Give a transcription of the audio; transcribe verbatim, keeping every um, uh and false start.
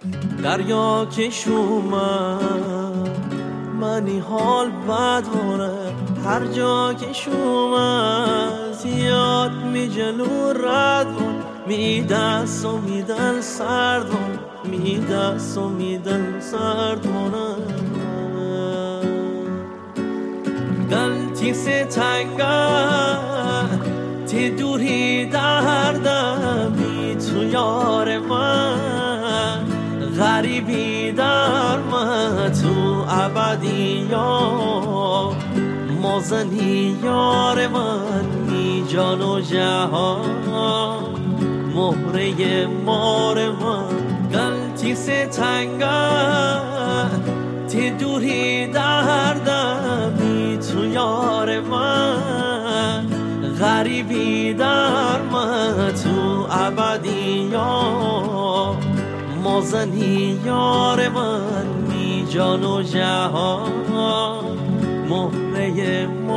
دریا کش اومد منی حال بدونه، هر جا کش اومد زیاد می جلو ردون، می دست و می دل سردون، می دست و می دل سردونه. گلتی سے تنگا تی دوری دردمی تو یار من، غریبی در من تو ابدی یا مازنی یار من، می جان و جهان مهره مار من. گلتی سے تنگا تی دوری دردمی تو یار من، غریبی در من تو ابدی یا مازنی یار من، می جان و جهان مهره